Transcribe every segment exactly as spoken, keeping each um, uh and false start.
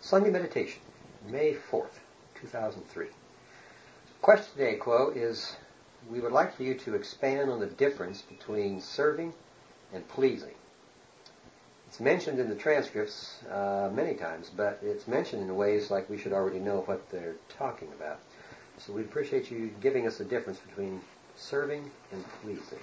Sunday Meditation, May fourth, two thousand three. Question today, quote, is, we would like for you to expand on the difference between serving and pleasing. It's mentioned in the transcripts uh, many times, but it's mentioned in ways like we should already know what they're talking about. So we'd appreciate you giving us the difference between serving and pleasing.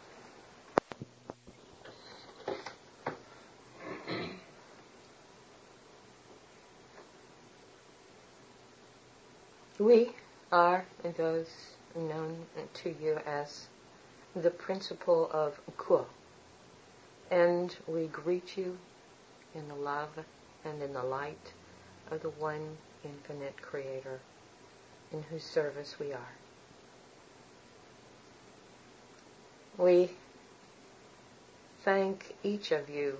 We are those known to you as the principle of Kuo, and we greet you in the love and in the light of the one infinite Creator in whose service we are. We thank each of you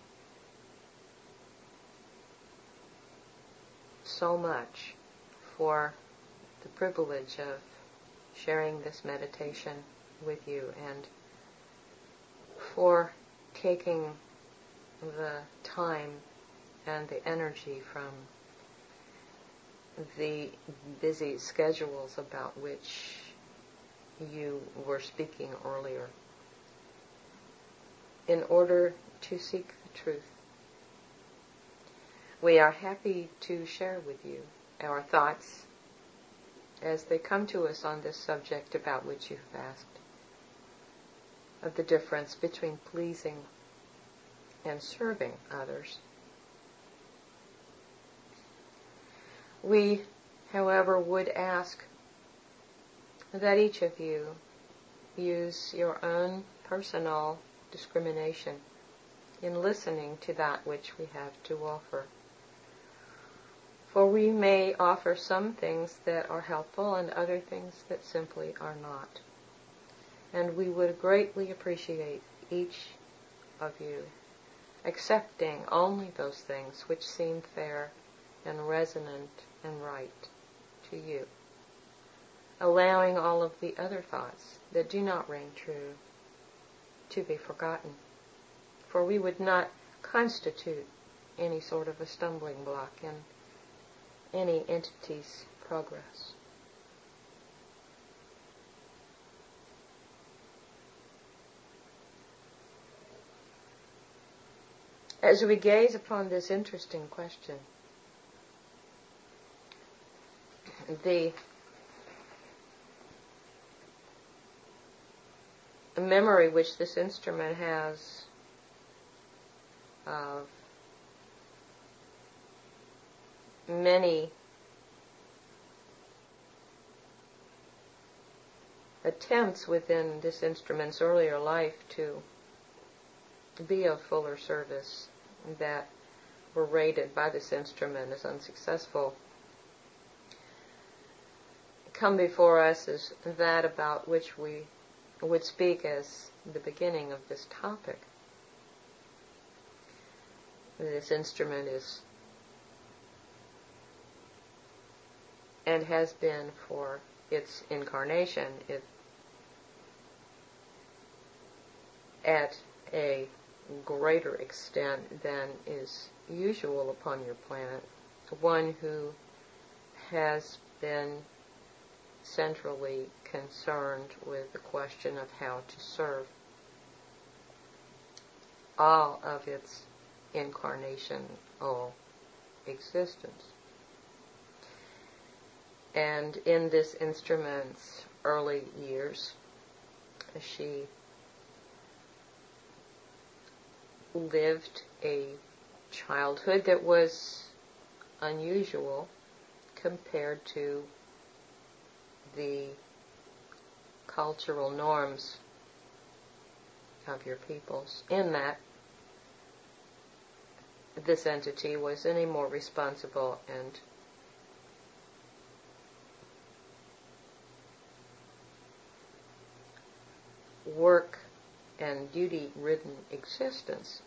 so much for the privilege of sharing this meditation with you and for taking the time and the energy from the busy schedules about which you were speaking earlier in order to seek the truth. We are happy to share with you our thoughts as they come to us on this subject about which you've asked, of the difference between pleasing and serving others. We, however, would ask that each of you use your own personal discrimination in listening to that which we have to offer. For we may offer some things that are helpful and other things that simply are not. And we would greatly appreciate each of you accepting only those things which seem fair and resonant and right to you, allowing all of the other thoughts that do not ring true to be forgotten. For we would not constitute any sort of a stumbling block in any entity's progress. As we gaze upon this interesting question, the memory which this instrument has of many attempts within this instrument's earlier life to be of fuller service that were rated by this instrument as unsuccessful, come before us as that about which we would speak as the beginning of this topic. This instrument is and has been for its incarnation it, at a greater extent than is usual upon your planet, one who has been centrally concerned with the question of how to serve all of its incarnational existence. And in this instrument's early years, she lived a childhood that was unusual compared to the cultural norms of your peoples, in that this entity was in a more responsible and work and duty-ridden existence,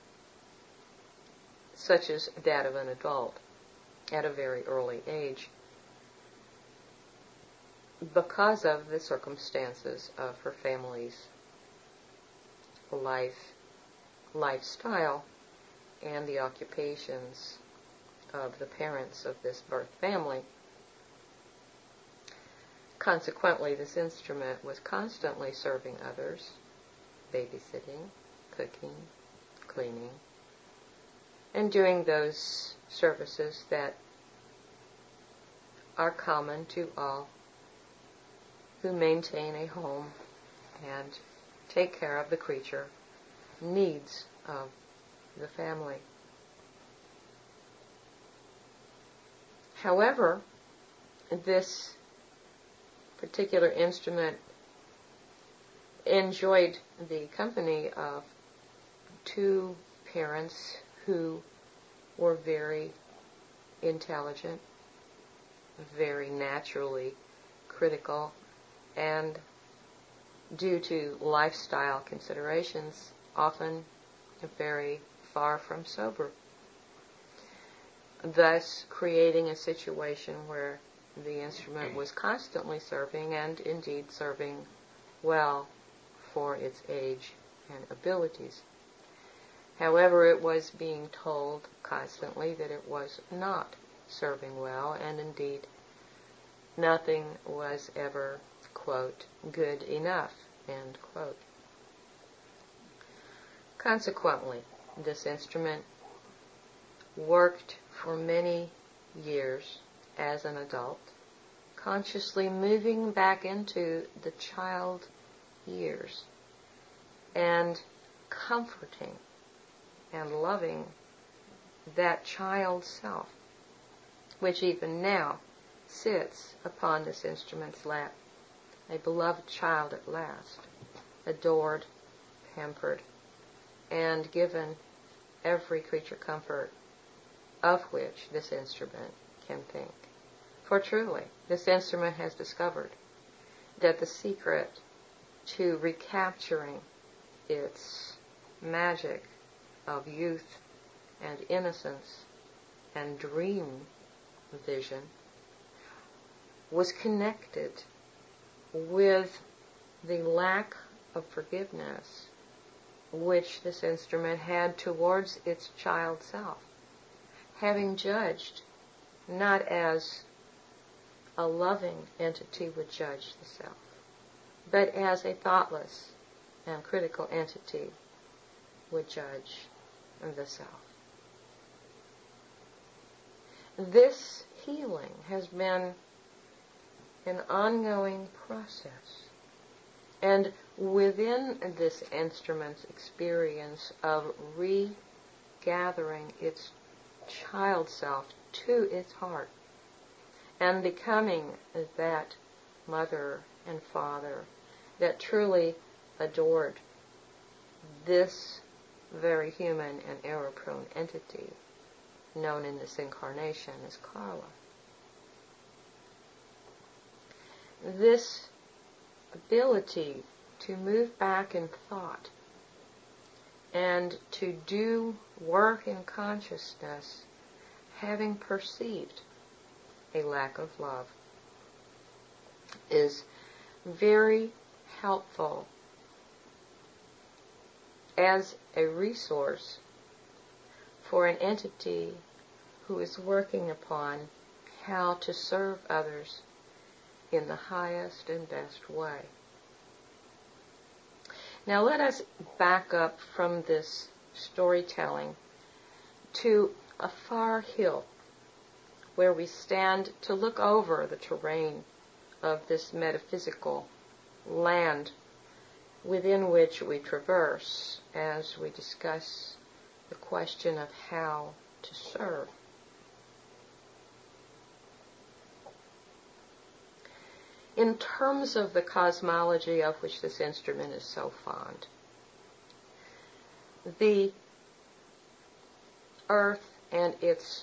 such as that of an adult at a very early age, because of the circumstances of her family's life, lifestyle, and the occupations of the parents of this birth family. Consequently, this instrument was constantly serving others, babysitting, cooking, cleaning, and doing those services that are common to all who maintain a home and take care of the creature needs of the family. However, this particular instrument enjoyed the company of two parents who were very intelligent, very naturally critical, and due to lifestyle considerations, often very far from sober, thus creating a situation where the instrument was constantly serving, and indeed serving well for its age and abilities. However, it was being told constantly that it was not serving well, and indeed nothing was ever, quote, good enough, end quote. Consequently, this instrument worked for many years as an adult, consciously moving back into the child years and comforting and loving that child self, which even now sits upon this instrument's lap, a beloved child at last, adored, pampered, and given every creature comfort of which this instrument can think. For truly, this instrument has discovered that the secret to recapturing its magic of youth and innocence and dream vision was connected with the lack of forgiveness which this instrument had towards its child self, having judged not as a loving entity would judge the self, but as a thoughtless and critical entity would judge the self. This healing has been an ongoing process, and within this instrument's experience of regathering its child self to its heart and becoming that mother and father that truly adored this very human and error-prone entity known in this incarnation as Carla. This ability to move back in thought and to do work in consciousness, having perceived a lack of love, is very helpful as a resource for an entity who is working upon how to serve others in the highest and best way. Now let us back up from this storytelling to a far hill where we stand to look over the terrain of this metaphysical land within which we traverse as we discuss the question of how to serve. In terms of the cosmology of which this instrument is so fond, the earth and its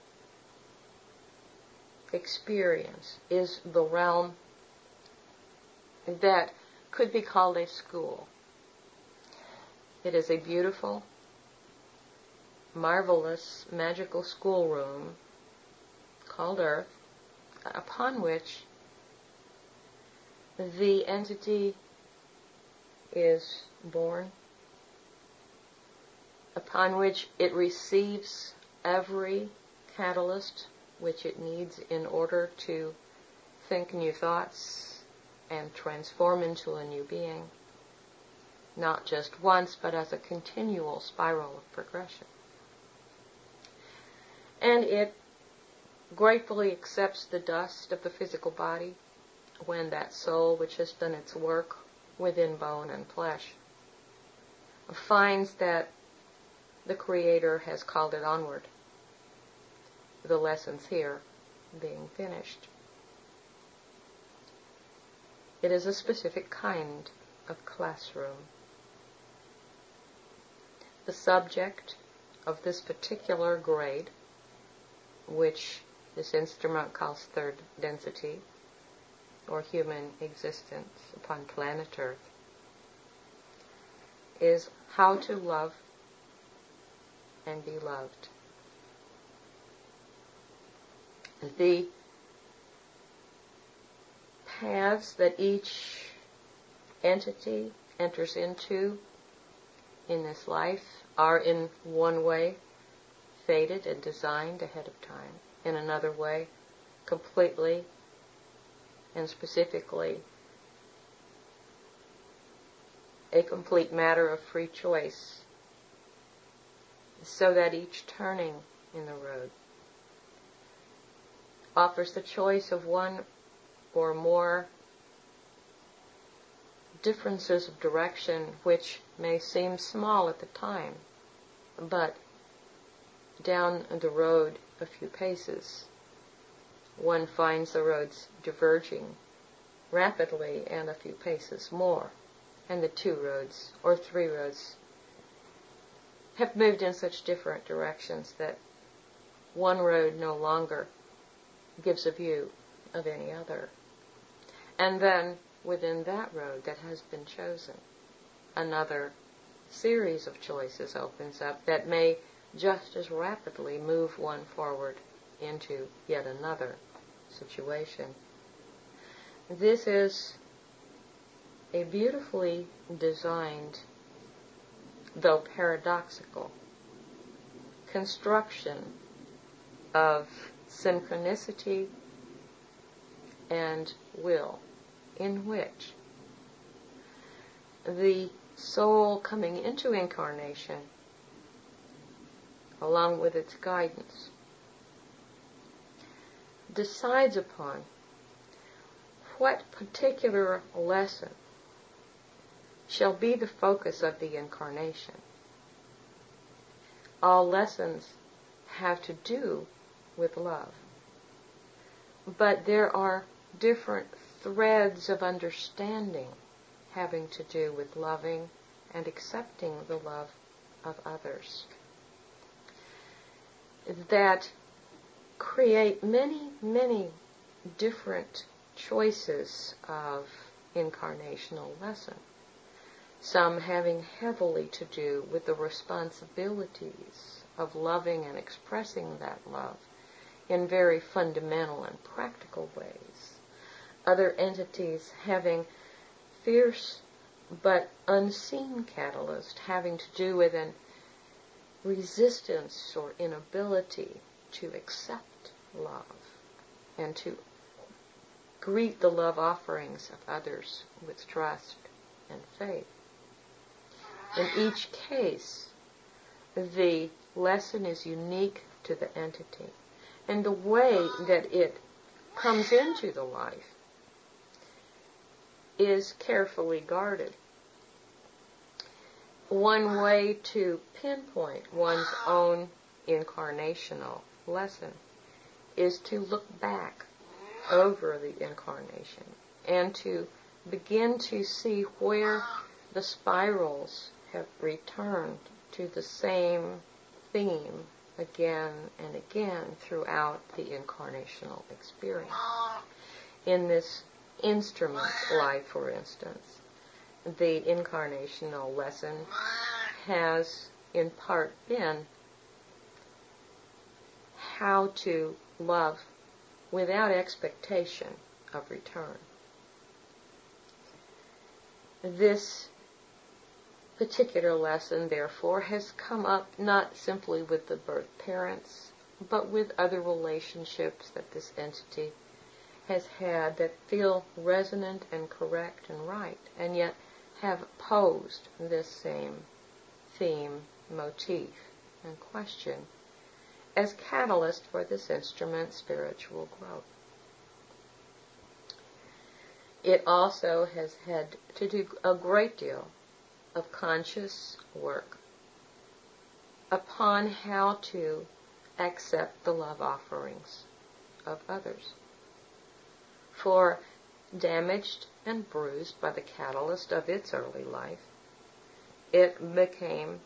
experience is the realm that could be called a school. It is a beautiful, marvelous, magical schoolroom called Earth, upon which the entity is born, upon which it receives every catalyst which it needs in order to think new thoughts and transform into a new being, not just once, but as a continual spiral of progression. And it gratefully accepts the dust of the physical body when that soul, which has done its work within bone and flesh, finds that the Creator has called it onward, the lessons here being finished. It is a specific kind of classroom. The subject of this particular grade, which this instrument calls third density, or human existence upon planet Earth, is how to love and be loved. The paths that each entity enters into in this life are in one way fated and designed ahead of time, in another way completely and specifically a complete matter of free choice, so that each turning in the road offers the choice of one or more differences of direction which may seem small at the time, but down the road a few paces, one finds the roads diverging rapidly and a few paces more, and the two roads or three roads have moved in such different directions that one road no longer gives a view of any other. And then within that road that has been chosen, another series of choices opens up that may just as rapidly move one forward into yet another situation. This is a beautifully designed, though paradoxical, construction of synchronicity and will, in which the soul coming into incarnation, along with its guidance, decides upon what particular lesson shall be the focus of the incarnation. All lessons have to do with love, but there are different threads of understanding having to do with loving and accepting the love of others that create many, many different choices of incarnational lesson, some having heavily to do with the responsibilities of loving and expressing that love in very fundamental and practical ways, other entities having fierce but unseen catalyst having to do with an resistance or inability to accept love and to greet the love offerings of others with trust and faith. In each case, the lesson is unique to the entity, and the way that it comes into the life is carefully guarded. One way to pinpoint one's own incarnational lesson is to look back over the incarnation and to begin to see where the spirals have returned to the same theme again and again throughout the incarnational experience. In this instrument life, for instance, the incarnational lesson has in part been how to love without expectation of return. This particular lesson, therefore, has come up not simply with the birth parents but with other relationships that this entity has had that feel resonant and correct and right, and yet have posed this same theme, motif, and question as catalyst for this instrument's spiritual growth. It also has had to do a great deal of conscious work upon how to accept the love offerings of others. For damaged and bruised by the catalyst of its early life, it became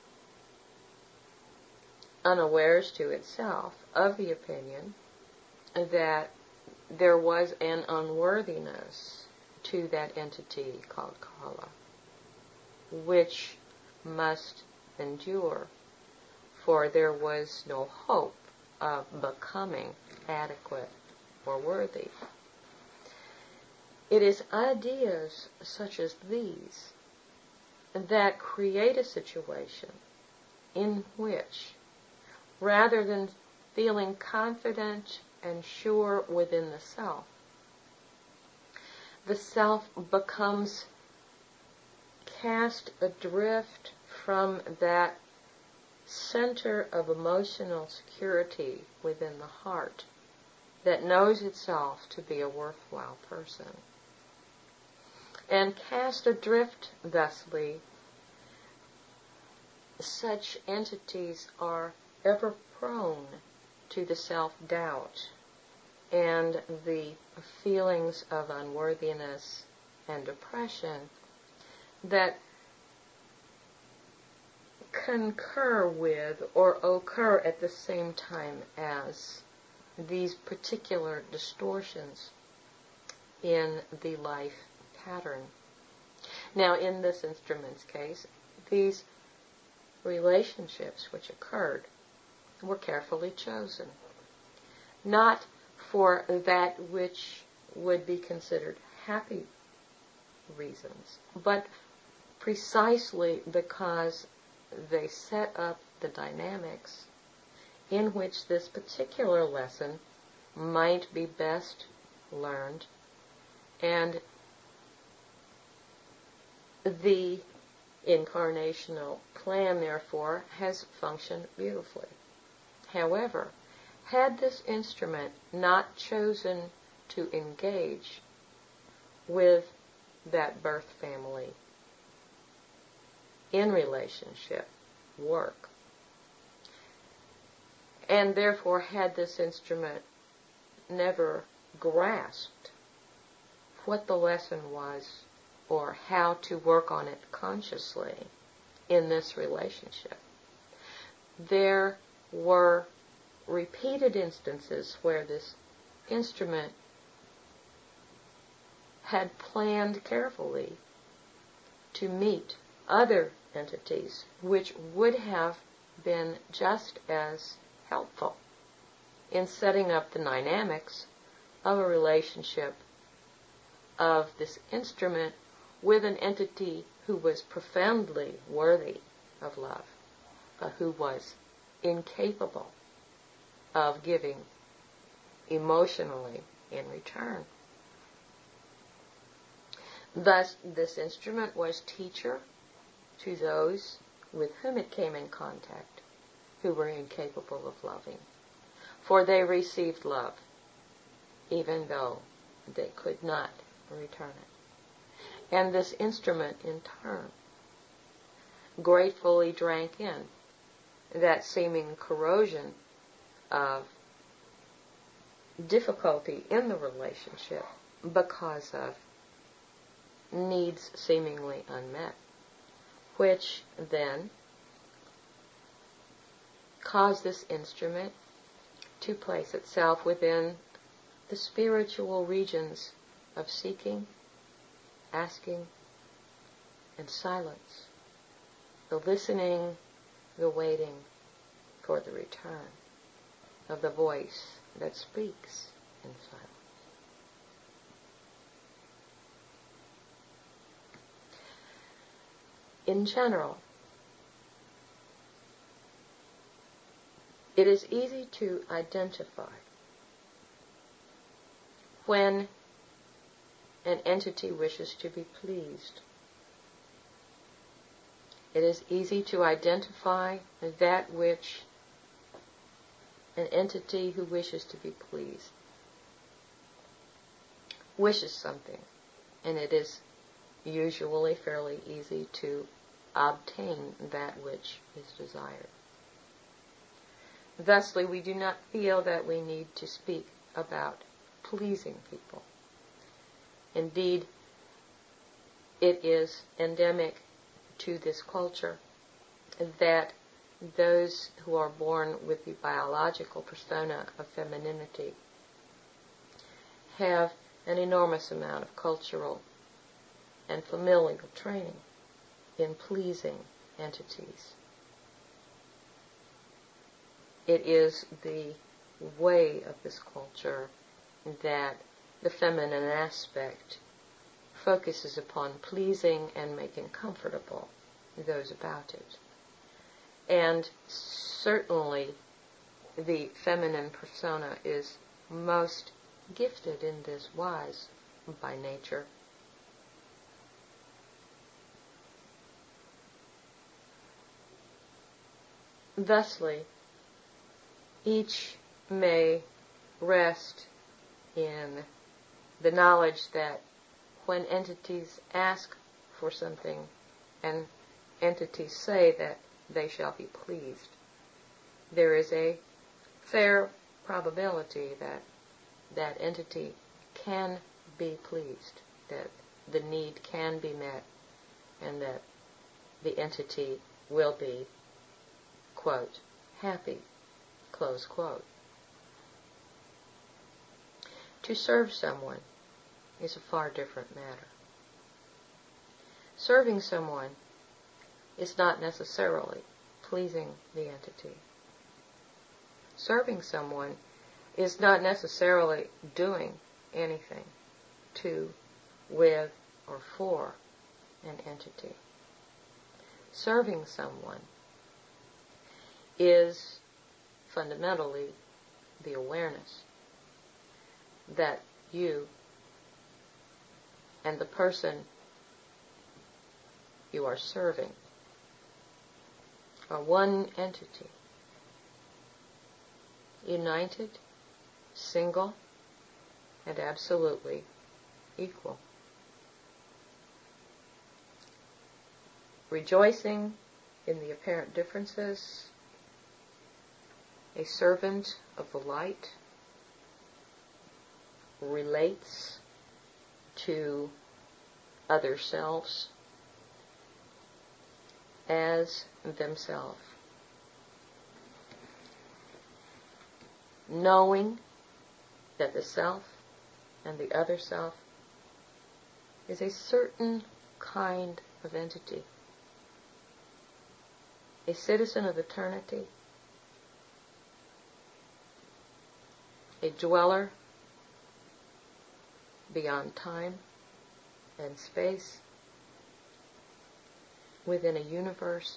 unawares to itself of the opinion that there was an unworthiness to that entity called Kala, which must endure, for there was no hope of becoming adequate or worthy. It is ideas such as these that create a situation in which, rather than feeling confident and sure within the self, the self becomes cast adrift from that center of emotional security within the heart that knows itself to be a worthwhile person. And cast adrift thusly, such entities are ever prone to the self-doubt and the feelings of unworthiness and depression that concur with or occur at the same time as these particular distortions in the life pattern. Now, in this instrument's case, these relationships which occurred were carefully chosen, not for that which would be considered happy reasons, but precisely because they set up the dynamics in which this particular lesson might be best learned, and the incarnational plan, therefore, has functioned beautifully. However, had this instrument not chosen to engage with that birth family in relationship work, and therefore had this instrument never grasped what the lesson was or how to work on it consciously in this relationship, there were repeated instances where this instrument had planned carefully to meet other entities which would have been just as helpful in setting up the dynamics of a relationship of this instrument with an entity who was profoundly worthy of love, but who was incapable of giving emotionally in return. Thus, this instrument was teacher to those with whom it came in contact who were incapable of loving, for they received love even though they could not return it. And this instrument, in turn, gratefully drank in that seeming corrosion of difficulty in the relationship because of needs seemingly unmet, which then caused this instrument to place itself within the spiritual regions of seeking, asking, and silence, the listening, the waiting for the return of the voice that speaks in silence. In general, It is easy to identify when an entity wishes to be pleased. It is easy to identify that which an entity who wishes to be pleased wishes something, and it is usually fairly easy to obtain that which is desired. Thusly, we do not feel that we need to speak about pleasing people. Indeed, it is endemic to this culture that those who are born with the biological persona of femininity have an enormous amount of cultural and familial training in pleasing entities. It is the way of this culture that the feminine aspect focuses upon pleasing and making comfortable those about it. And certainly the feminine persona is most gifted in this wise by nature. Thusly, each may rest in the knowledge that when entities ask for something and entities say that they shall be pleased, there is a fair probability that that entity can be pleased, that the need can be met, and that the entity will be, quote, happy, close quote. To serve someone is a far different matter. Serving someone is not necessarily pleasing the entity. Serving someone is not necessarily doing anything to, with, or for an entity. Serving someone is fundamentally the awareness that you and the person you are serving are one entity, united, single, and absolutely equal. Rejoicing in the apparent differences, a servant of the light relates to other selves as themselves, knowing that the self and the other self is a certain kind of entity, a citizen of eternity, a dweller beyond time and space, within a universe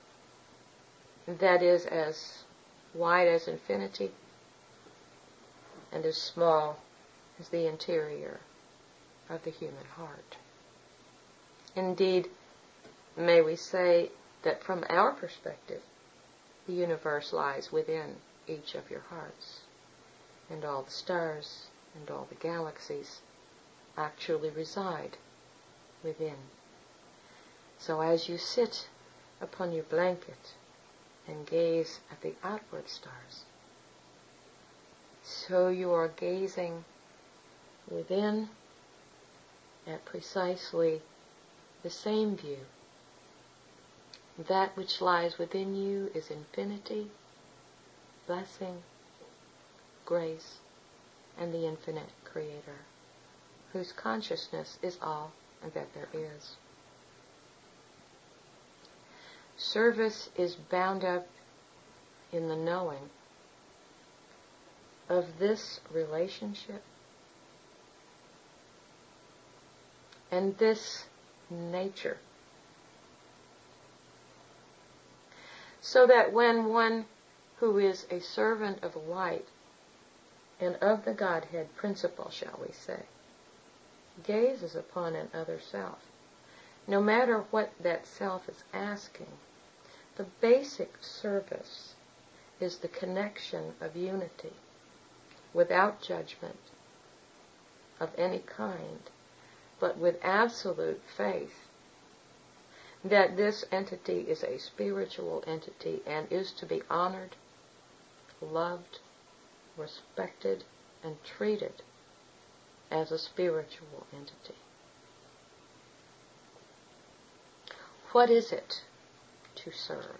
that is as wide as infinity and as small as the interior of the human heart. Indeed, may we say that from our perspective, the universe lies within each of your hearts, and all the stars and all the galaxies actually reside within. So as you sit upon your blanket and gaze at the outward stars, so you are gazing within at precisely the same view. That which lies within you is infinity, blessing, grace, and the infinite Creator, whose consciousness is all that there is. Service is bound up in the knowing of this relationship and this nature, so that when one who is a servant of light and of the Godhead principle, shall we say, gazes upon an other self, no matter what that self is asking, the basic service is the connection of unity, without judgment of any kind, but with absolute faith that this entity is a spiritual entity and is to be honored, loved, respected, and treated as a spiritual entity. What is it to serve?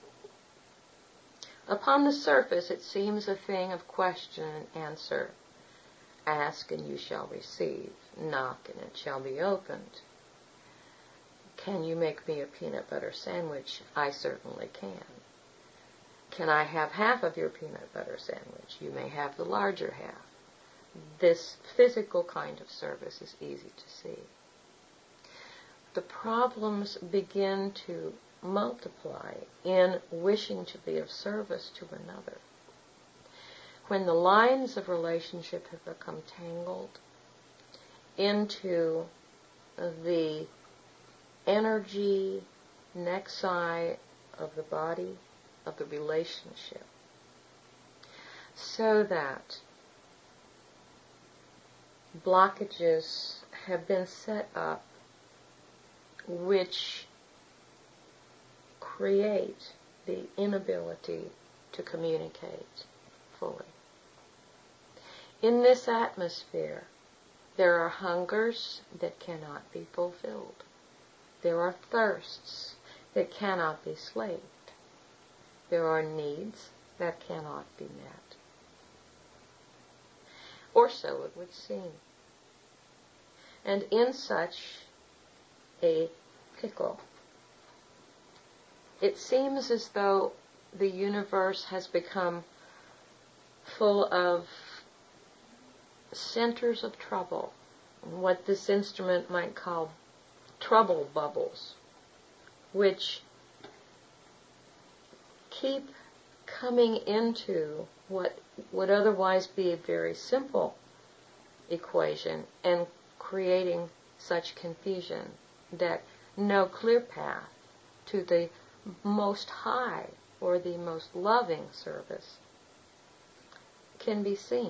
Upon the surface it seems a thing of question and answer. Ask and you shall receive. Knock and it shall be opened. Can you make me a peanut butter sandwich? I certainly can. Can I have half of your peanut butter sandwich? You may have the larger half. This physical kind of service is easy to see. The problems begin to multiply in wishing to be of service to another. When the lines of relationship have become tangled into the energy nexi of the body, of the relationship, so that blockages have been set up which create the inability to communicate fully. In this atmosphere, there are hungers that cannot be fulfilled. There are thirsts that cannot be slaked. There are needs that cannot be met. Or so it would seem. And in such a pickle, it seems as though the universe has become full of centers of trouble, what this instrument might call trouble bubbles, which keep coming into what would otherwise be a very simple equation and creating such confusion that no clear path to the most high or the most loving service can be seen.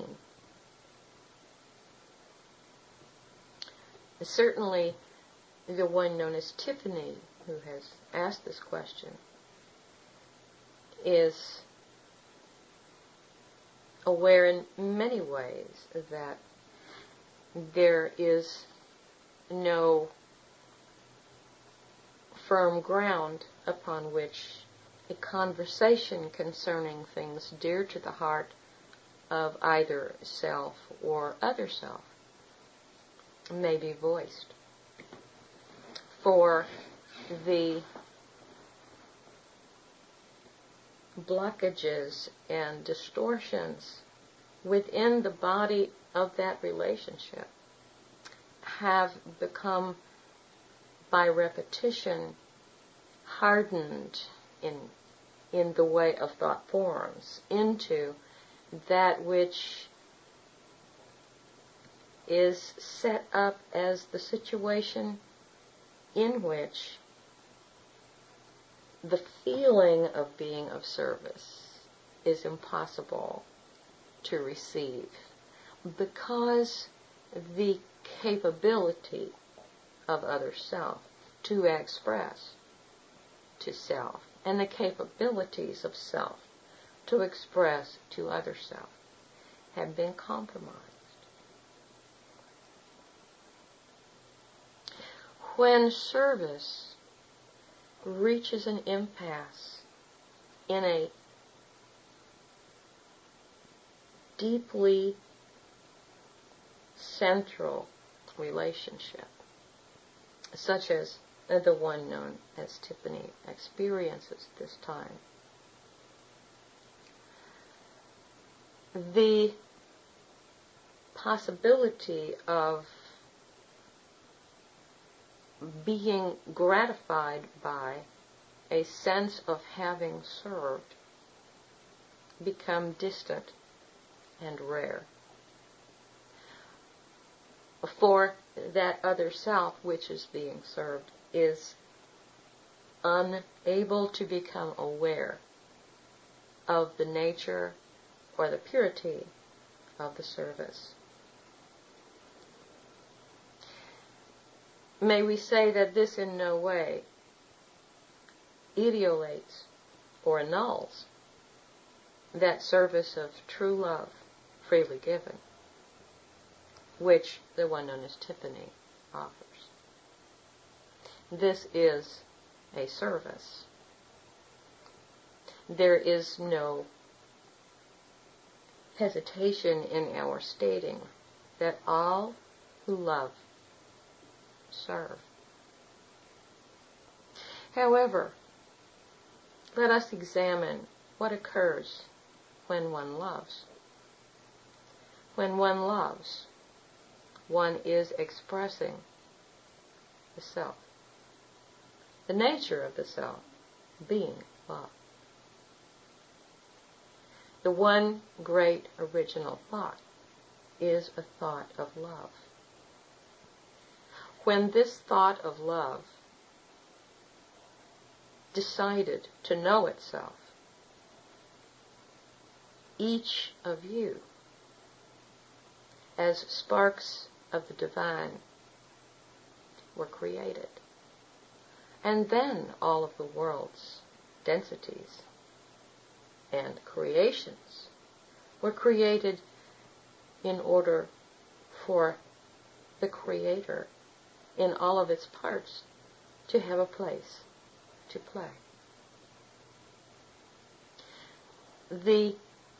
Certainly, the one known as Tiffany, who has asked this question, is aware in many ways that there is no firm ground upon which a conversation concerning things dear to the heart of either self or other self may be voiced. For the blockages and distortions within the body of that relationship have become, by repetition, hardened in in the way of thought forms into that which is set up as the situation in which the feeling of being of service is impossible to receive, because the capability of other self to express to self and the capabilities of self to express to other self have been compromised. When service reaches an impasse in a deeply central relationship, such as the one known as Tiffany experiences this time, the possibility of being gratified by a sense of having served become distant and rare. For that other self which is being served is unable to become aware of the nature or the purity of the service. May we say that this in no way etiolates or annuls that service of true love freely given, which the one known as Tiffany offers. This is a service. There is no hesitation in our stating that all who love serve. However, let us examine what occurs when one loves. When one loves, one is expressing the self, the nature of the self being love. The one great original thought is a thought of love. When this thought of love decided to know itself, each of you, as sparks of the divine, were created. And then all of the world's densities and creations were created in order for the Creator in all of its parts to have a place to play. The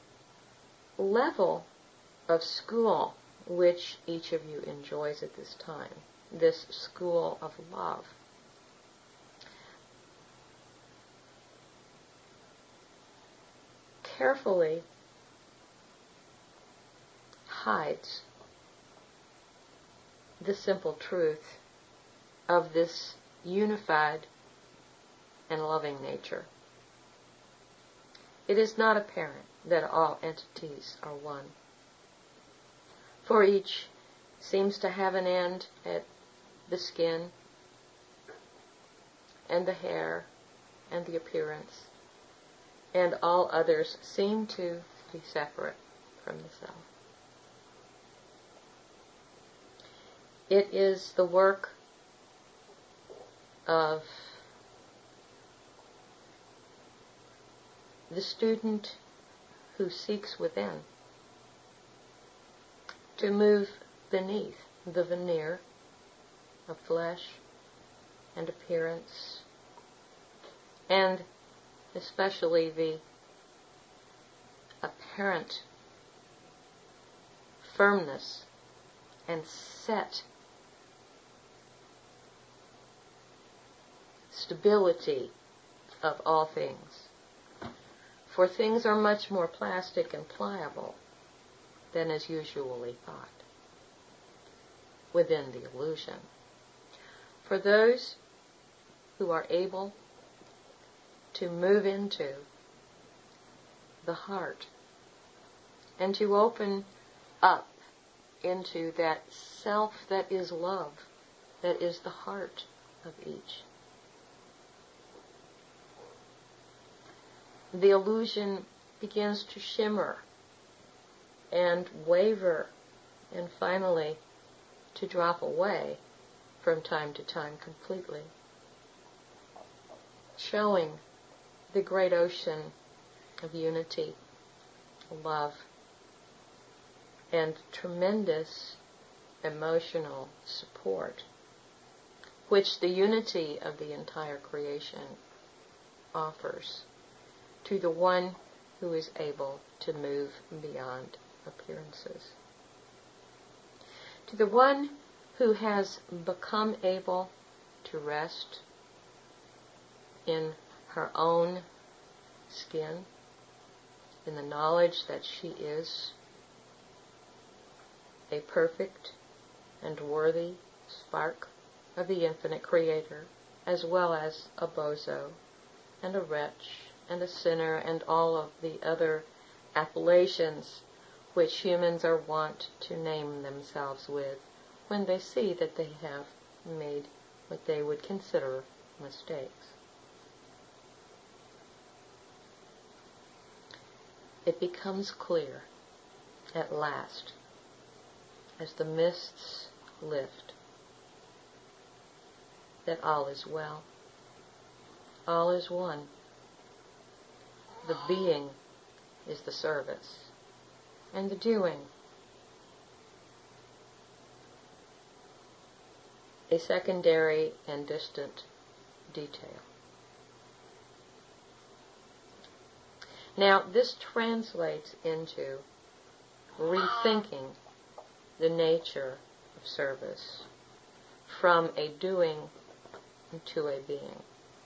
level of school which each of you enjoys at this time, this school of love, carefully hides the simple truth of this unified and loving nature. It is not apparent that all entities are one, for each seems to have an end at the skin and the hair and the appearance, and all others seem to be separate from the self. It is the work of the student who seeks within to move beneath the veneer of flesh and appearance, and especially the apparent firmness and set stability of all things. For things are much more plastic and pliable than is usually thought within the illusion. For those who are able to move into the heart and to open up into that self that is love, that is the heart of each, the illusion begins to shimmer and waver and finally to drop away from time to time completely, showing the great ocean of unity, love, and tremendous emotional support, which the unity of the entire creation offers to the one who is able to move beyond appearances. To the one who has become able to rest in her own skin, in the knowledge that she is a perfect and worthy spark of the infinite Creator, as well as a bozo and a wretch and a sinner and all of the other appellations which humans are wont to name themselves with when they see that they have made what they would consider mistakes. It becomes clear at last as the mists lift that all is well, all is one. The being is the service, and the doing a secondary and distant detail. Now, this translates into rethinking the nature of service from a doing to a being.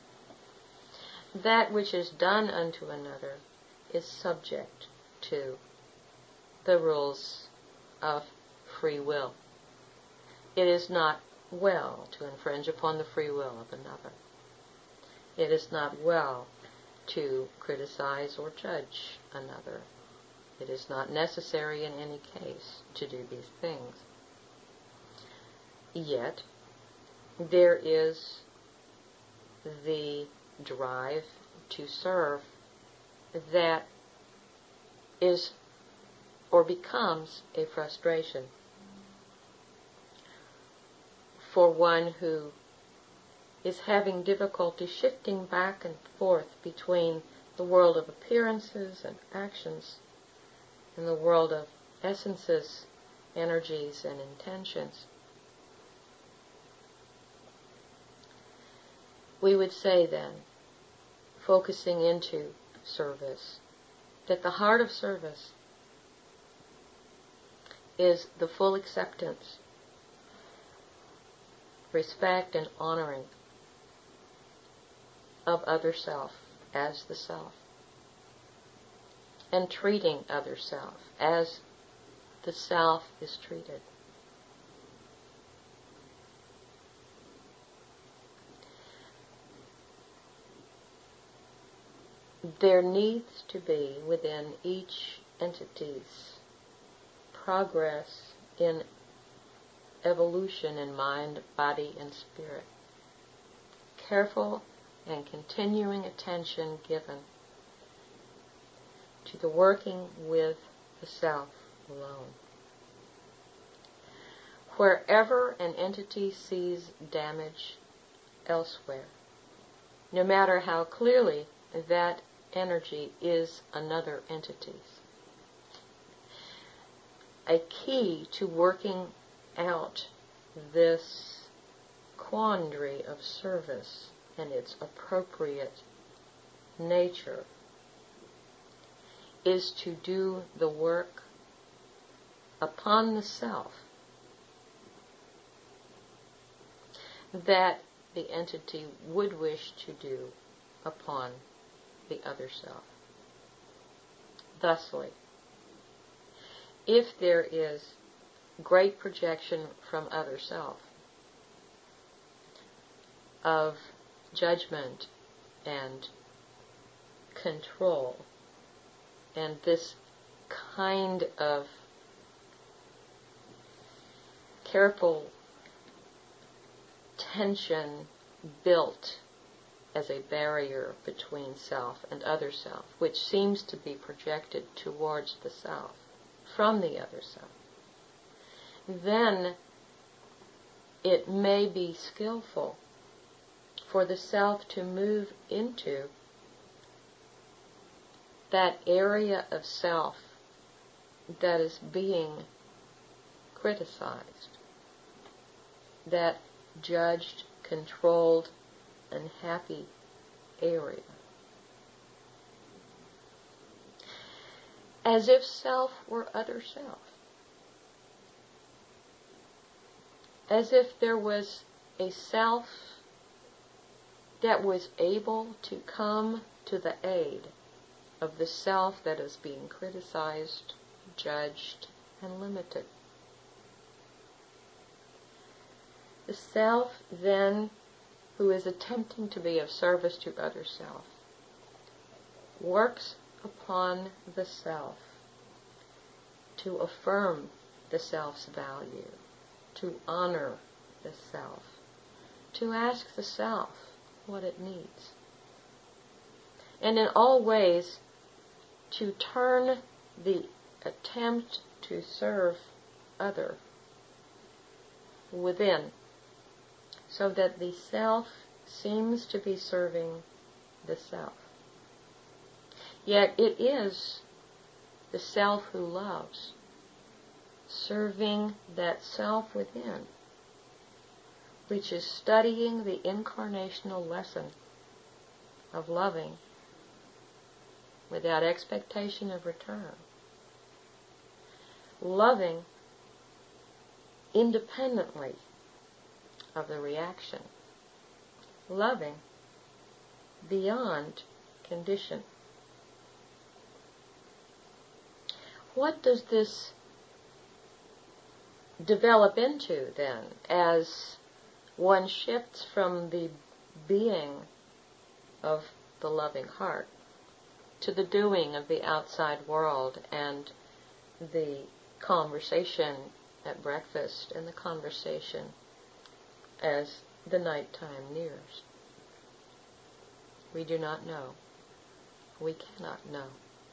That which is done unto another is subject to the rules of free will. It is not well to infringe upon the free will of another. It is not well to criticize or judge another. It is not necessary in any case to do these things. Yet, there is the drive to serve that is or becomes a frustration for one who is having difficulty shifting back and forth between the world of appearances and actions and the world of essences, energies, and intentions. We would say then, focusing into service, that the heart of service is the full acceptance, respect, and honoring of other self as the self, and treating other self as the self is treated. There needs to be within each entity's progress in evolution in mind, body, and spirit. Careful and continuing attention given to the working with the self alone. Wherever an entity sees damage elsewhere, no matter how clearly that energy is another entity's, a key to working out this quandary of service and its appropriate nature is to do the work upon the self that the entity would wish to do upon the other self. Thusly, if there is great projection from other self of judgment and control, and this kind of careful tension built as a barrier between self and other self, which seems to be projected towards the self from the other self, then it may be skillful for the self to move into that area of self that is being criticized, that judged, controlled, unhappy area. As if self were other self. As if there was a self that was able to come to the aid of the self that is being criticized, judged, and limited. The self, then, who is attempting to be of service to other self, works upon the self, to affirm the self's value, to honor the self, to ask the self what it needs, and in all ways to turn the attempt to serve other within, so that the self seems to be serving the self. Yet it is the self who loves, serving that self within, which is studying the incarnational lesson of loving without expectation of return. Loving independently of the reaction. Loving beyond condition. What does this develop into, then, as one shifts from the being of the loving heart to the doing of the outside world and the conversation at breakfast and the conversation as the night time nears? We do not know. We cannot know.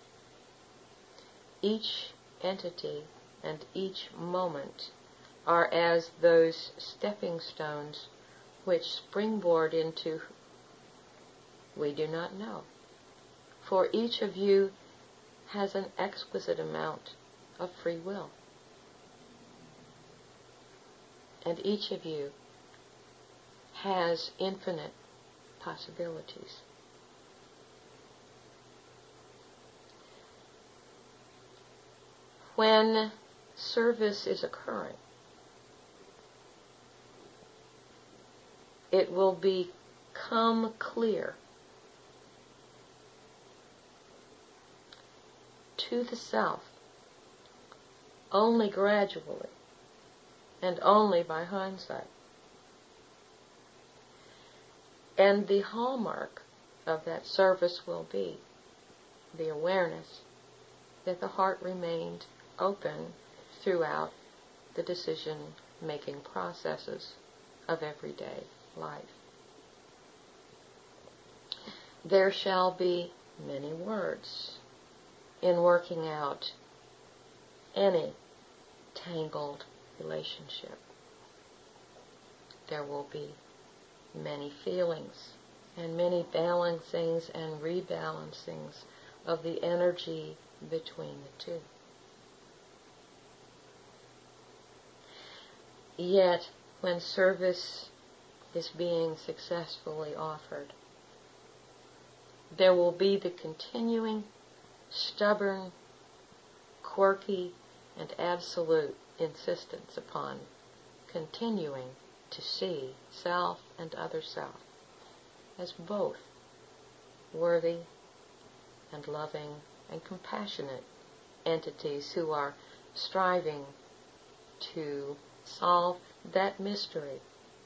Each entity and each moment are as those stepping stones which springboard into we do not know. For each of you has an exquisite amount of free will. And each of you has infinite possibilities. When service is occurring, it will become clear to the self only gradually and only by hindsight. And the hallmark of that service will be the awareness that the heart remained open throughout the decision-making processes of everyday life. There shall be many words in working out any tangled relationship. There will be many feelings and many balancings and rebalancings of the energy between the two. Yet, when service is being successfully offered, there will be the continuing, stubborn, quirky, and absolute insistence upon continuing to see self and other self as both worthy and loving and compassionate entities who are striving to solve that mystery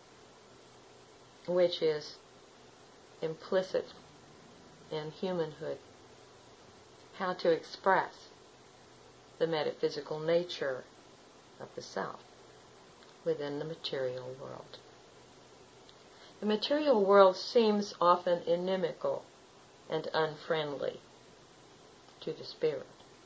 which is implicit in humanhood, how to express the metaphysical nature of the self within the material world. The material world seems often inimical and unfriendly to the spirit.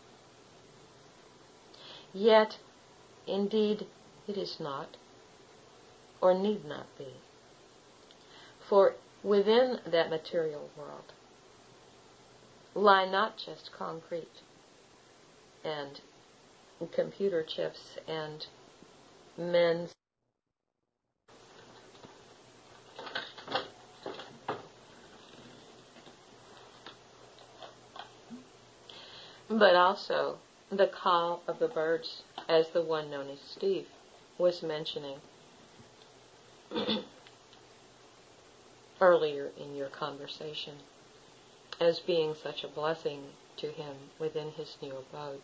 Yet, indeed, it is not, or need not be. For within that material world lie not just concrete and computer chips and men's but also the call of the birds, as the one known as Steve was mentioning earlier in your conversation, as being such a blessing to him within his new abode.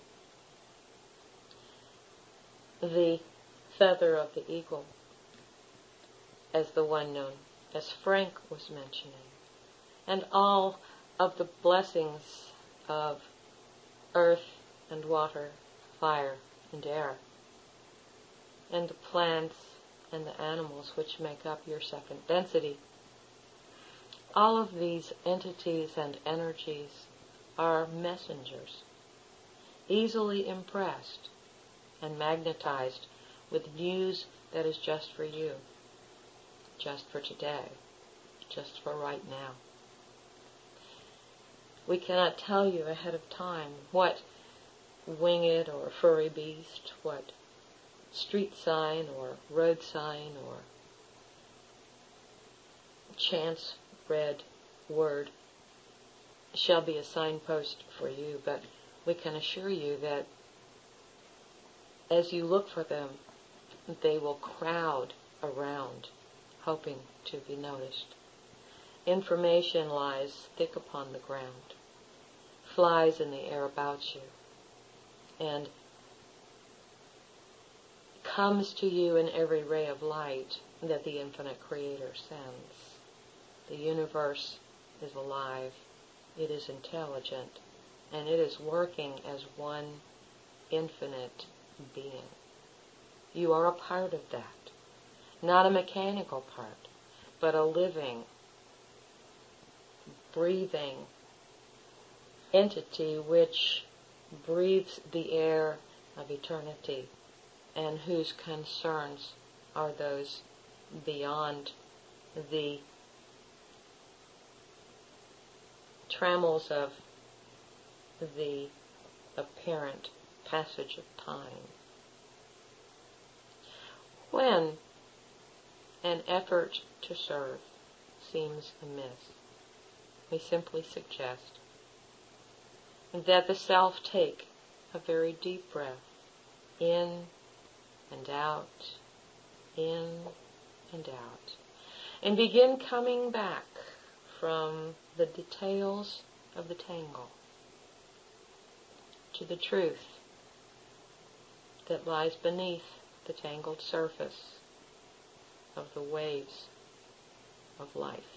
The feather of the eagle, as the one known as Frank was mentioning, and all of the blessings of earth and water, fire and air, and the plants and the animals which make up your second density. All of these entities and energies are messengers, easily impressed and magnetized with news that is just for you, just for today, just for right now. We cannot tell you ahead of time what winged or furry beast, what street sign or road sign or chance read word shall be a signpost for you, but we can assure you that as you look for them, they will crowd around, hoping to be noticed. Information lies thick upon the ground, flies in the air about you, and comes to you in every ray of light that the infinite Creator sends. The universe is alive, it is intelligent, and it is working as one infinite being. You are a part of that, not a mechanical part, but a living, breathing entity which breathes the air of eternity and whose concerns are those beyond the trammels of the apparent passage of time. When an effort to serve seems amiss, we simply suggest that the self take a very deep breath, in and out, in and out, and begin coming back from the details of the tangle to the truth that lies beneath the tangled surface of the waves of life.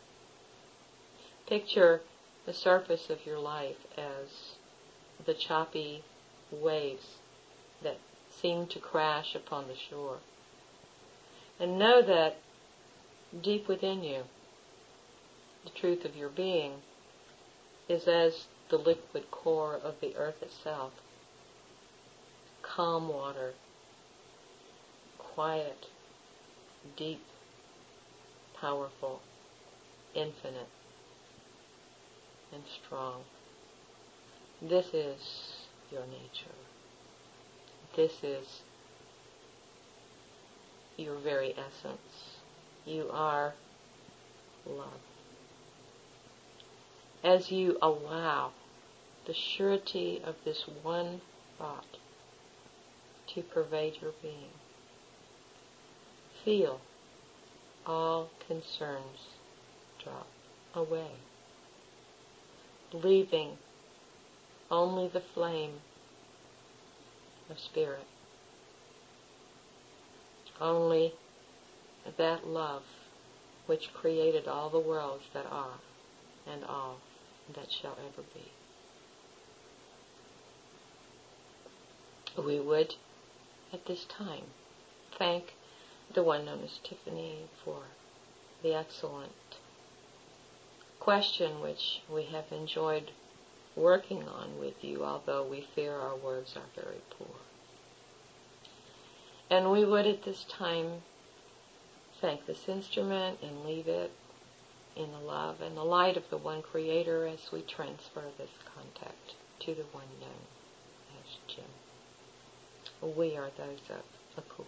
Picture the surface of your life as the choppy waves that seem to crash upon the shore. And know that deep within you, the truth of your being is as the liquid core of the earth itself. Calm water, quiet, deep, powerful, infinite, and strong. This is your nature. This is your very essence. You are love. As you allow the surety of this one thought to pervade your being, feel all concerns drop away, leaving only the flame of spirit, only that love which created all the worlds that are and all that shall ever be. We would, at this time, thank the one known as Tiffany for the excellent question which we have enjoyed working on with you, although we fear our words are very poor. And we would at this time thank this instrument and leave it in the love and the light of the one Creator as we transfer this contact to the one known as Jim. We are those of Akua.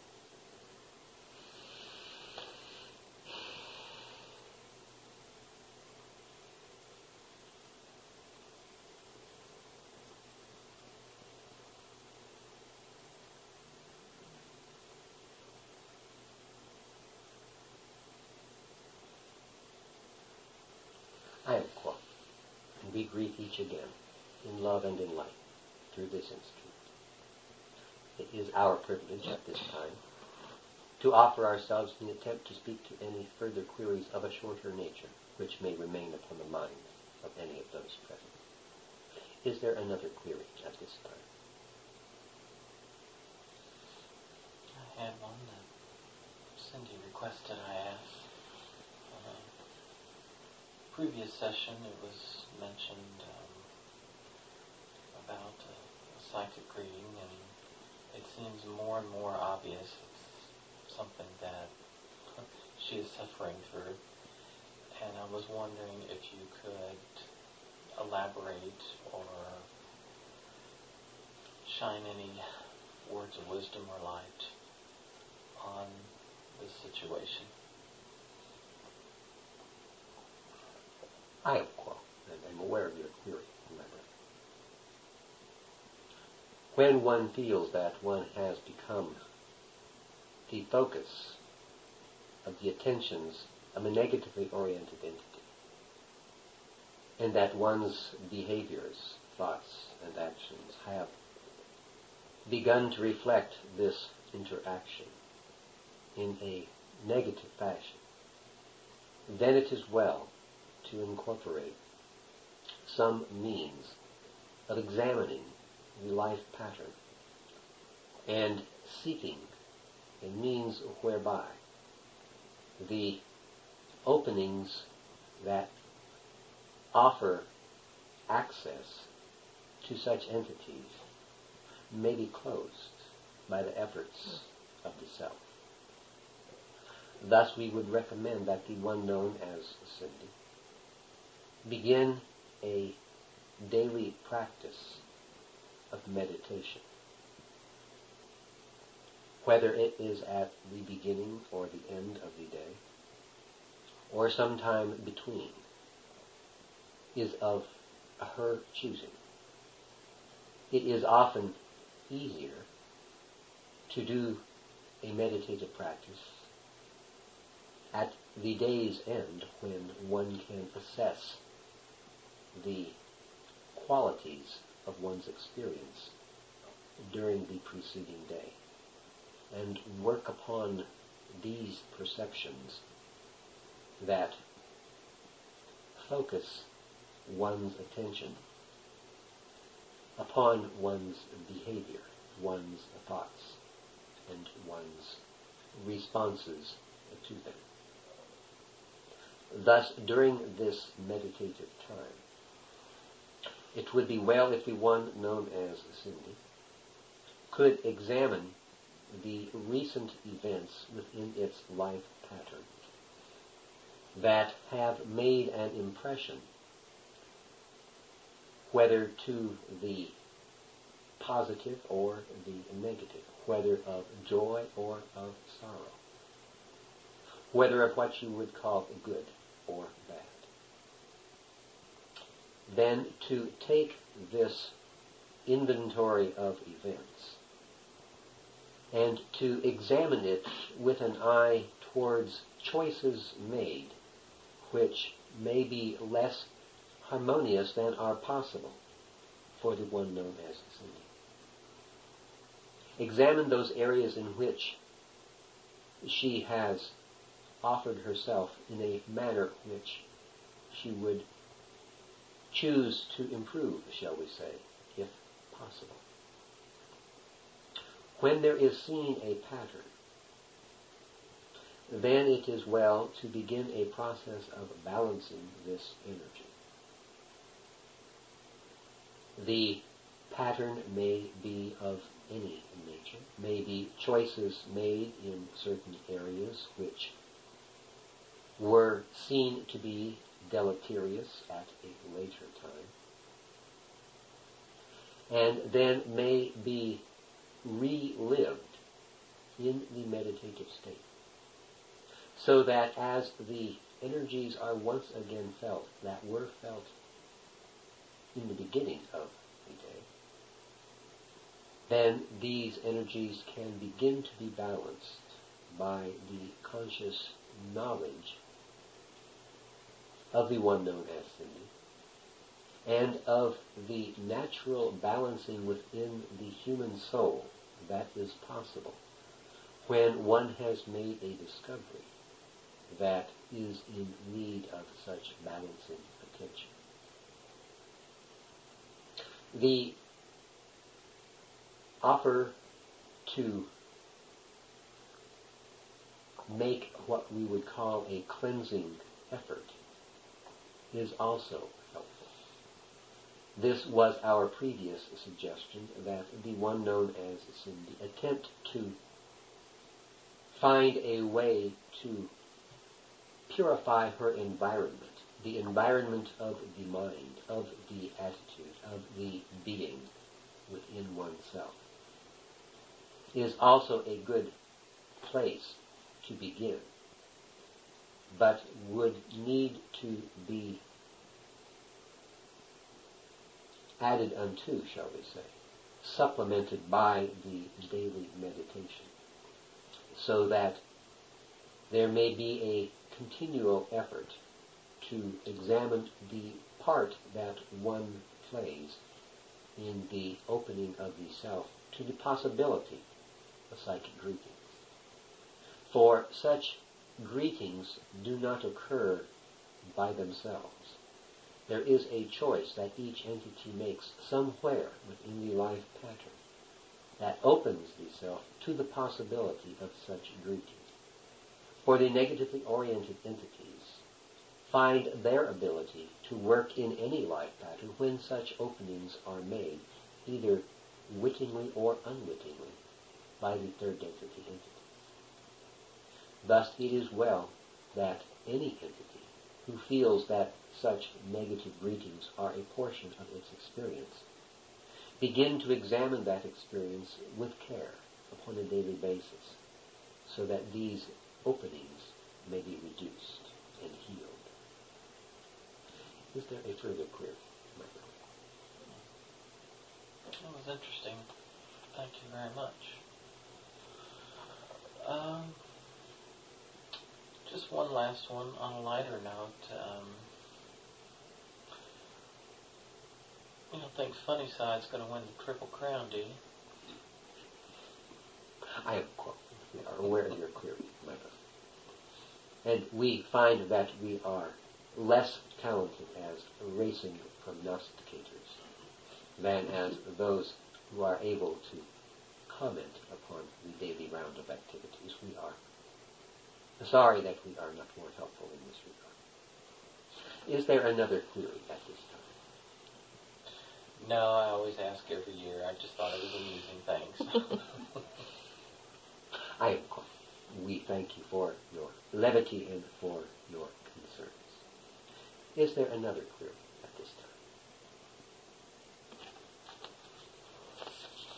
I am Kwa, and we greet each again in love and in light through this instrument. It is our privilege at this time to offer ourselves in the attempt to speak to any further queries of a shorter nature which may remain upon the minds of any of those present. is there another query at this time? I had one that Cindy requested I ask. Uh, previous session it was mentioned um, about a, a psychic reading, and it seems more and more obvious it's something that she is suffering through. And I was wondering if you could elaborate or shine any words of wisdom or light on this situation. I, of course, am aware of your query, remember. When one feels that one has become the focus of the attentions of a negatively oriented entity, and that one's behaviors, thoughts, and actions have begun to reflect this interaction in a negative fashion, then it is well to incorporate some means of examining the life pattern and seeking a means whereby the openings that offer access to such entities may be closed by the efforts of the self. Thus we would recommend that the one known as Cindy begin a daily practice of meditation, whether it is at the beginning or the end of the day, or sometime between, is of her choosing. It is often easier to do a meditative practice at the day's end, when one can assess the qualities of one's experience during the preceding day and work upon these perceptions that focus one's attention upon one's behavior, one's thoughts, and one's responses to them. Thus, during this meditative time, it would be well if the one known as Cindy could examine the recent events within its life pattern that have made an impression, whether to the positive or the negative, whether of joy or of sorrow, whether of what you would call good or bad. Then to take this inventory of events and to examine it with an eye towards choices made which may be less harmonious than are possible for the one known as Cindy. Examine those areas in which she has offered herself in a manner which she would choose to improve, shall we say, if possible. When there is seen a pattern, then it is well to begin a process of balancing this energy. The pattern may be of any nature, may be choices made in certain areas which were seen to be deleterious at a later time, and then may be relived in the meditative state, so that as the energies are once again felt that were felt in the beginning of the day, then these energies can begin to be balanced by the conscious knowledge of the one known as Cindy, and of the natural balancing within the human soul that is possible when one has made a discovery that is in need of such balancing attention. The offer to make what we would call a cleansing effort is also helpful. This was our previous suggestion, that the one known as Cindy attempt to find a way to purify her environment, the environment of the mind, of the attitude, of the being within oneself, is also a good place to begin, but would need to be added unto, shall we say, supplemented by the daily meditation, so that there may be a continual effort to examine the part that one plays in the opening of the self to the possibility of psychic greetings. For such greetings do not occur by themselves. There is a choice that each entity makes somewhere within the life pattern that opens the self to the possibility of such greetings. For the negatively oriented entities find their ability to work in any life pattern when such openings are made, either wittingly or unwittingly, by the third density entity. Thus it is well that any entity who feels that such negative greetings are a portion of its experience begin to examine that experience with care upon a daily basis, so that these openings may be reduced and healed. Is there a further query, Michael? That was interesting. Thank you very much. Um, just one last one on a lighter note. Um, you don't think Funnyside's going to win the Triple Crown, do you? I am we are aware of your query, Michael. And we find that we are less talented as racing prognosticators than as those who are able to comment upon the daily round of activities. We are sorry that we are not more helpful in this regard. Is there another query at this time? No, I always ask every year. I just thought it was amusing. Thanks. I am quite. We thank you for your levity and for your concerns. Is there another query at this time?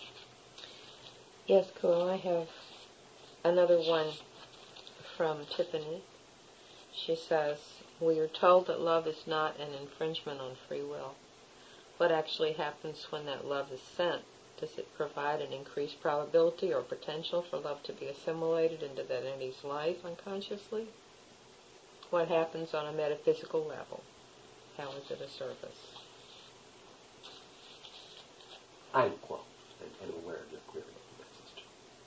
Yes, cool. I have another one from Tiffany. She says, we are told that love is not an infringement on free will. What actually happens when that love is sent? Does it provide an increased probability or potential for love to be assimilated into that entity's life unconsciously? What happens on a metaphysical level? How is it a service? I am quote and am aware of your query, my sister.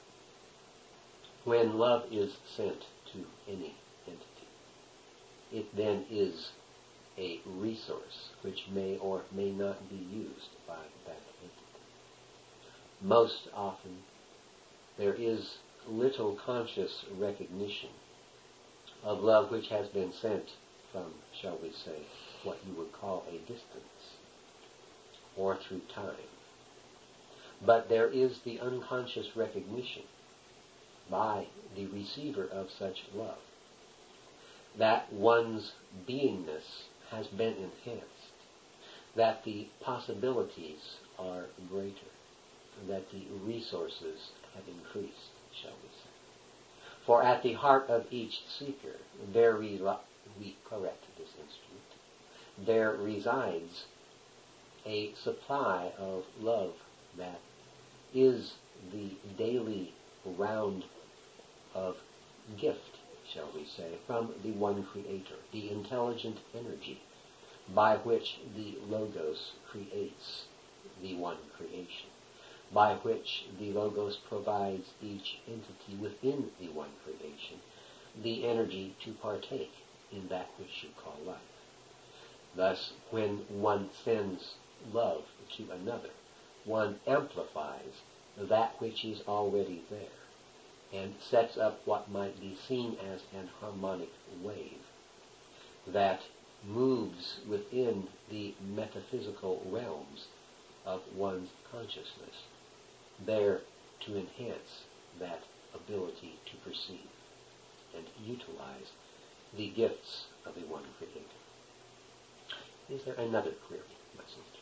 When love is sent to any entity, it then is a resource which may or may not be used by that entity. Most often, there is little conscious recognition of love which has been sent from, shall we say, what you would call a distance, or through time. But there is the unconscious recognition by the receiver of such love that one's beingness has been enhanced, that the possibilities are greater, that the resources have increased, shall we say. For at the heart of each seeker, there re- we correct this instrument, there resides a supply of love that is the daily round of gift, shall we say, from the one Creator, the intelligent energy by which the Logos creates the one creation, by which the Logos provides each entity within the one creation the energy to partake in that which you call life. Thus, when one sends love to another, one amplifies that which is already there and sets up what might be seen as an harmonic wave that moves within the metaphysical realms of one's consciousness, there to enhance that ability to perceive and utilize the gifts of the one creator. Is there another query, my sister?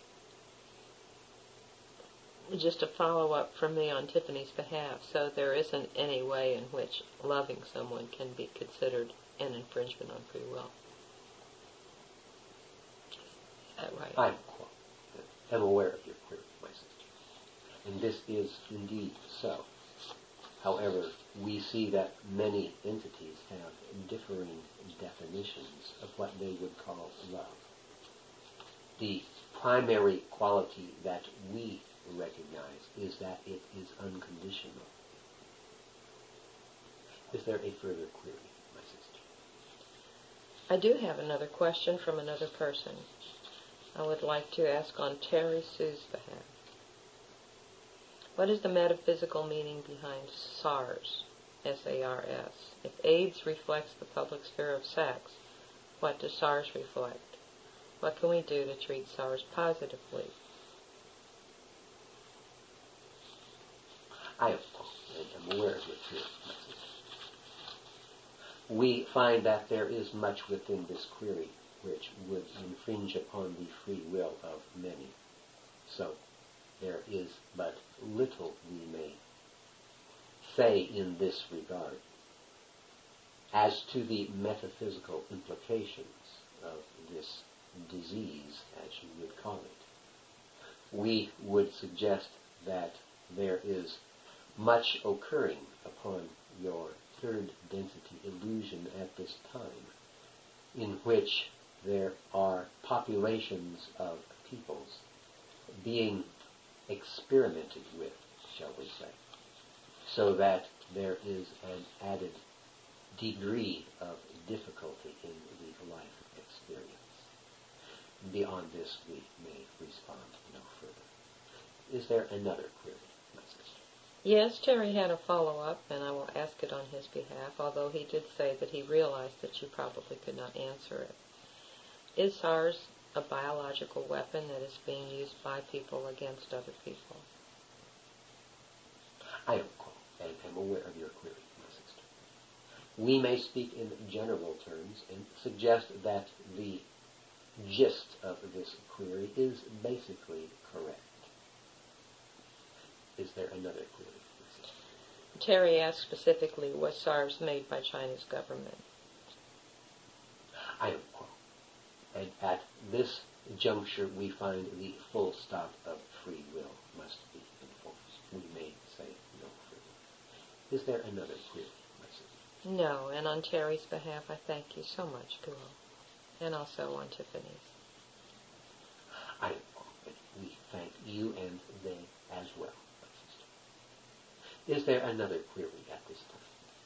Just a follow-up from me on Tiffany's behalf. So there isn't any way in which loving someone can be considered an infringement on free will. Is that right? I'm, I'm aware of your query, my sister. And this is indeed so. However, we see that many entities have differing definitions of what they would call love. The primary quality that we recognize is that it is unconditional. Is there a further query, my sister? I do have another question from another person. I would like to ask on Terry Sue's behalf. What is the metaphysical meaning behind SARS, S A R S? If AIDS reflects the public sphere of sex, what does SARS reflect? What can we do to treat SARS positively? I am aware of your query, my sister. We find that there is much within this query which would infringe upon the free will of many. So, there is but little we may say in this regard. As to the metaphysical implications of this disease, as you would call it, we would suggest that there is much occurring upon your third density illusion at this time, in which there are populations of peoples being experimented with, shall we say, so that there is an added degree of difficulty in the life experience. Beyond this, we may respond no further. Is there another query, my sister? Yes, Terry had a follow-up, and I will ask it on his behalf, although he did say that he realized that you probably could not answer it. Is SARS a biological weapon that is being used by people against other people? I am, and am aware of your query, my sister. We may speak in general terms and suggest that the gist of this query is basically correct. Is there another query, my sister? Terry asked specifically, was SARS made by China's government? I am, and at this juncture we find the full stop of free will must be enforced. We may say no further. Is there another query, my sister? No, and on Terry's behalf I thank you so much, Kuo, and also on Tiffany's. I am, and we thank you and they as well, my sister. Is there another query at this time?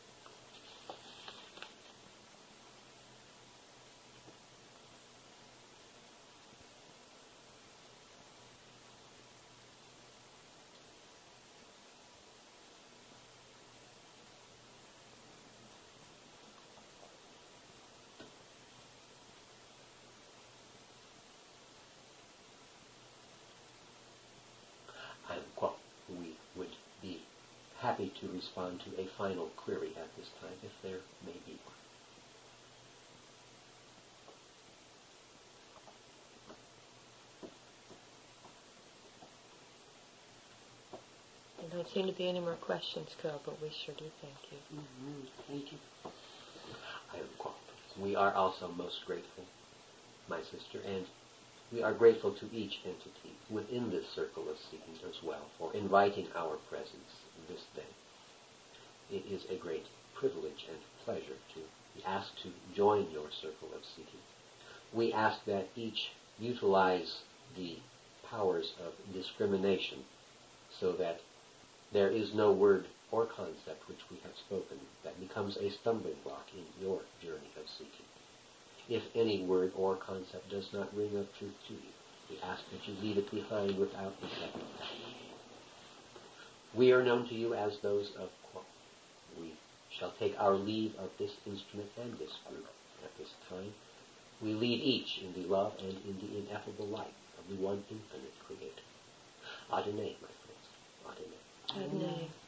We would be happy to respond to a final query at this time, if there may be one. There don't seem to be any more questions, Kuo, but we sure do thank you. Mm-hmm. Thank you. I am qualified. We are also most grateful, my sister, and we are grateful to each entity within this circle of seeking as well for inviting our presence this day. It is a great privilege and pleasure to be asked to join your circle of seeking. We ask that each utilize the powers of discrimination so that there is no word or concept which we have spoken that becomes a stumbling block in your journey of seeking. If any word or concept does not ring of truth to you, We ask that you leave it behind without regret. We are known to you as those of Quo. We shall take our leave of this instrument and this group at this time. We leave each in the love and in the ineffable light of the one infinite Creator. Adonai, my friends. Adonai. Adonai.